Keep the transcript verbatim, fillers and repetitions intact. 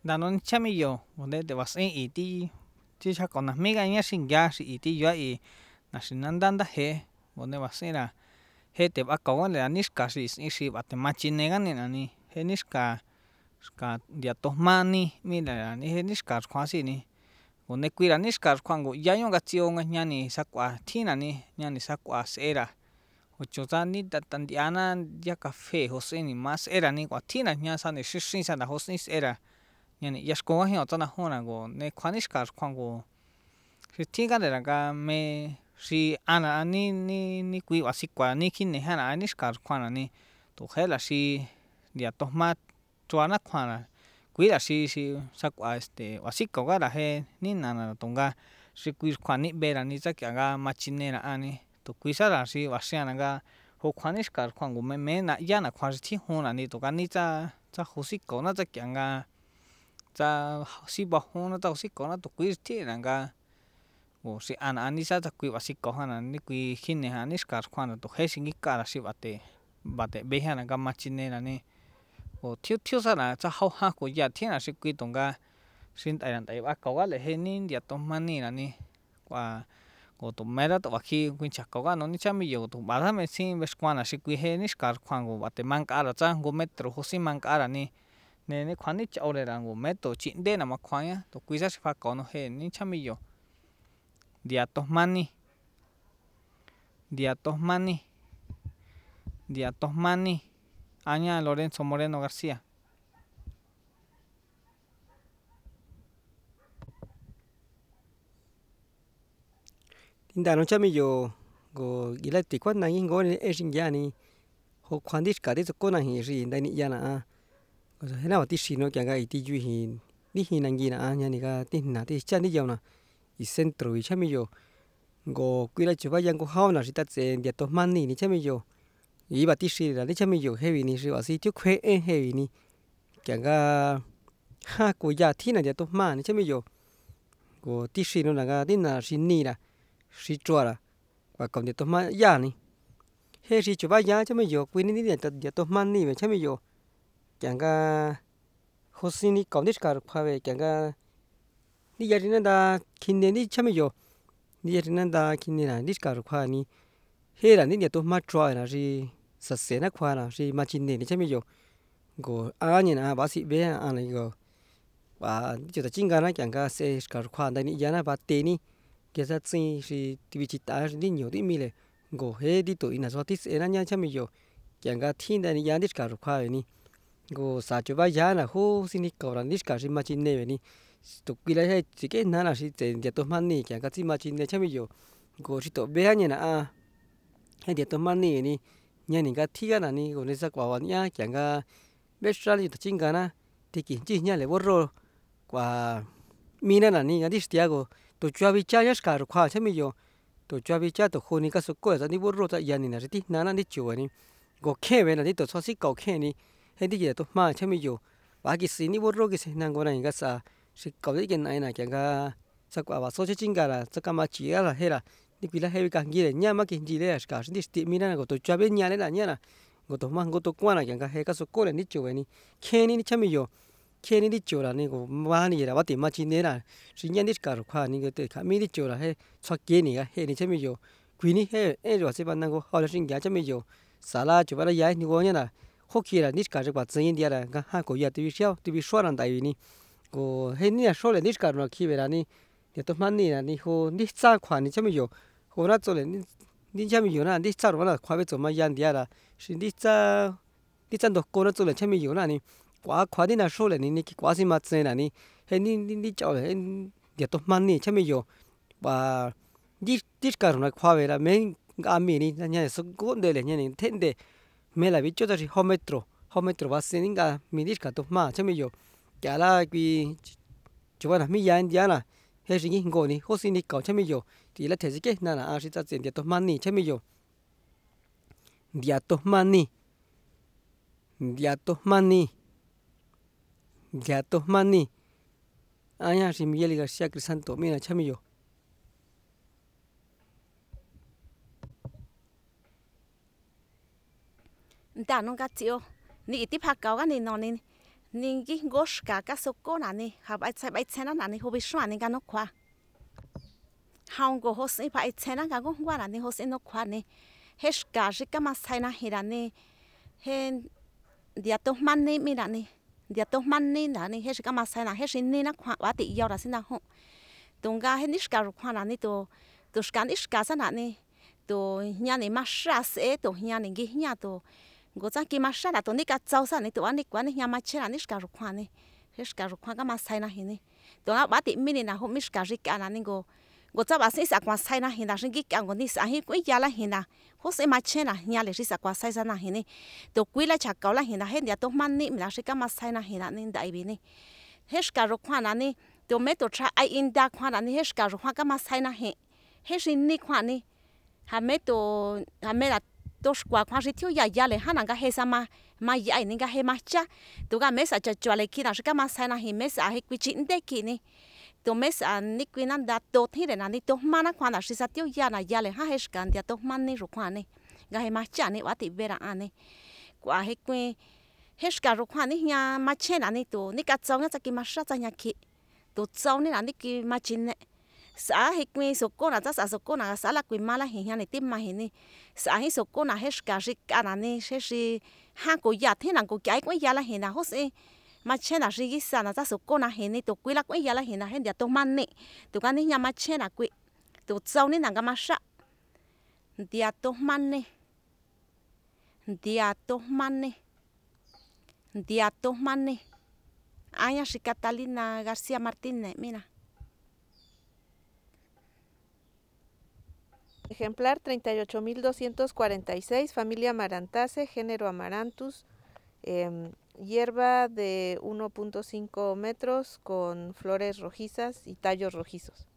da nó chăm bây giờ một đây để vào sinh ý tí chứ chắc còn là mấy cái nhá sinh ra sĩ ý tí vậy là sinh năng đan đã hết một đây vào sinh là hết để bắt cầu là niska sĩ sĩ sĩ bắt để mà chín này cái này là ni hết niska ska dia to mani mi là ni hết niska khoa sĩ ni một đây quy là niska khoa ngũ giá nhung cái chiêu ngay nhà ni sắc quả thi là ni nhà ni sắc quả sẽ ra một chỗ ra ni đặt tan diana dia cà phê hồ sinh ni mas era ni quả thi là nhà sao ni sinh sinh sao là hồ sinh era yani yasko hi otana hona go ne khaniskar khwango si tinga de raga me si ana ni ni ni kui wasikwa ni kin ne hana aniskar khwana ni to hela si dia tomat tuana khwana kui la si si sakwa este wasiko ga la he ni nana tonga si kui khwani bera ni zakya ga machinera ani to kui sara si wasiana ga ho khaniskar khwango me me na yana khwa si hona ni to ga ni cha cha hosiko na zakya ga cha si bo nó tao si có nó tụ quý thế là ga o si an an ni sa ta quý và si có hana ni quý khi này han ni scar khoan tụ hết sinh cả là si bate bate be hana ga machine là ni o thiếu thiếu sa là cha hao ha của ya thiên là si quý tông ga xin tại là tại ba có ga lại hết ni dia tông mani là ni qua o tụ mẹ đó tụ khi quý chắc có ga nó ni cha mi yo tụ ba tham xin về quan là si quý hết ni scar khoan của bate mang cả là cha go metro ho si mang cả là ni nè nè khoan ní cháu này là ngủ mẹ tổ chuyện đen là mà khoan á tổ quý giá sẽ phát có nó hệ ní chăm bây giờ diatos mani diatos mani diatos mani Aña Lorenzo Moreno García tinda no chami yo go gila ti kwa na ngo ni e shin ya ni ho khwan dis ka de ko na hi ri dai ni ya na a ko he na wa ti shi no kya ga i ti ju hi ni hi na ngi na a nya ni ga ti na ti cha ni yo na i centro i chami yo go quy la chu ba yang ko ha na ri ta che dia to man ni ni chami yo i ba ti shi la ni chami yo he wi ni ri wa si tu khwe e he wi ni kya ga ha ko ya thi na dia to ma ni chami yo go ti shi no na ga ti na shi ni la si chua la và còn để tôi mà ya ni he si chu ba ya cho mấy yo quy ni ni để tôi mà ni về cho mấy yo chẳng ga hồ si ni còn đi cả pha về chẳng ga ni ya ni da kin ni ni cho mấy yo ni ya ni da kin ni là đi cả pha ni he là ni để tôi mà chua là si sa se na pha là si mà chin ni ni cho mấy yo go a ni na ba si be a này go và chỗ ta chính ga na chẳng ga se cả pha đây ni ya na ba te ni cái giá trị thì vì chỉ ta đi nhiều đi mi lệ gỗ hết đi tuổi là do tít sẽ là nhá chăm nhiều chẳng ga thiên đại giá đi cả rồi khoa này gỗ sa chú ba giá là hô xin đi cầu là đi cả xin mà chín này này tụi kia là chỉ cái nào là chỉ tiền để tôi mang đi chẳng ga xin mà chín này chăm nhiều gỗ chỉ tụi bé như là à hay để tôi mang đi này nhà này cái thiên là này gỗ này sắc quả nhá chẳng ga bé ra đi tụi chính ga na thì chỉ chỉ nhá lại bớt rồi quả mi này là này cái đi stiago to chua bi cha ya skar khwa chami yo to chua bi cha to khoni ka su ko za ni bo ro ta ya ni na ri na na ni chu ni go khe we na ni to so si ko khe ni he di ye to ma chami yo ba ki si ni bo ro ki se na go na ga sa si ko di ke na na kya ga sa kwa ba so che ching ga la sa ka ma chi ya la he la ni pi la he ka ngi le nya ma ki ji le skar ni sti mi na go to chua bi nya le la nya na go to ma go to kwa na kya ga he ka su ko le ni chu we ni khe ni ni chami yo khe ni di chu la ni go ma ni la ba ti ma chi ne la si nhân đi cả khoa ni cái cái mi đi chỗ là hay cho kia ni cái hay ni chơi mi yo quý ni hay hay rồi sẽ bắt năng go họ là sinh giá chơi mi yo sala chỗ bắt giá ni go nhá là khó kia là đi cả cái bắt sinh đi là cái hai cổ giờ tivi xéo tivi xóa làm tại vì ni go hay ni là xóa là đi cả rồi khi về là ni thì tôi mang ni là ni ho đi xa khoa ni chơi mi yo ho nó chỗ là ni đi chơi mi yo là đi xa rồi là khoa về chỗ mà yan đi là xin đi xa đi xa đồ cô nó chỗ là chơi mi yo là ni quá khoa đi là xóa là ni ni quá xin mà chơi là ni he ni ni ni chao le dia to man ni chame yo ba di di ka na khwa ve la men ga mi ni na nya so go de le nya ni ten de me la bi cho da ri ho metro ho metro ba se ni ga mi di ka to ma chame yo ya la ki chu ba na mi ya dia na he ri ni go ni ho si ni ka chame yo ti la the si ke na na a ri ta chen dia to man ni chame yo dia to man ni dia to man ni dia to man ni Aña si Miguel García Crisanto mira chami yo ta nông cá chiếu nị tiếp hạt cáo cái này nó này ningi goshka ka soko nani ha bai sai bai tsena nani ho bishwa ni gano kwa haun go hosi bai tsena ga go ngwa nani hosi no kwa ni heshka jika masai na hirani he dia to mani mirani dia to mani nani heshka masai na heshini na kwa wa ti yora sina ho tunga he nishka ru kwa nani to to shka nishka sa nani to nyani masha se to nyani gi nya to go za ki masha na to ni ka tsau sa ni to ani kwa ni nya ma chera nishka ru kwa ni heshka ru kwa ga masai na hini to wa ti mini na ho mishka jika nani go go za ba si sa kwa sai na hina shingi ka go ni sa hi ku ya la hina ho se ma chena nya le si sa kwa sai sa na hini to kui la cha ka la hina he dia to man ni na shi ka ma sai na hina ni dai bi ni heshka ru kwa na ni to me to tra ai in da kwa na ni heshka ru kwa ka ma sai na he he shin ni kwa ni ha me to ha me la to shkwa kwa shi tiu ya ya le hana ga he sa ma ma ya ni ga he ma cha to ga me sa cha chwa le ki na shi ka ma sai na hi me sa he kwi chi nde ki ni to mes an ni kwina da to thire na ni to mana kwa na shi sa tiu ya na ya le ha heshkan dia to man ni ru kwa ni ga he ma cha ni wa ti vera ane kwa he kwi heshka ru kwa ni nya ma che na ni to ni ka tsau nga ki ma sha tsa nya ki to tsau ni na ni ki ma chin ne sa he kwi so ko na ta sa so ko na sa la kwi ma la hi nya ni ti ma hi ni sa hi so ko na heshka shi ka na ni she shi ha ko ya the na ko kai ko ya la hi na ho se ma chena rigi sana ta so kona heni to kwila kwa yala hina hen dia to manni to kani nya ma chena kwi to tsau ni nanga ma sha dia to manni dia to manni dia to manni aya shi Catalina García Martínez mira ejemplar treinta y ocho mil doscientos cuarenta y seis, familia Maranthaceae, género Amaranthus, eh, hierba de uno punto cinco metros con flores rojizas y tallos rojizos.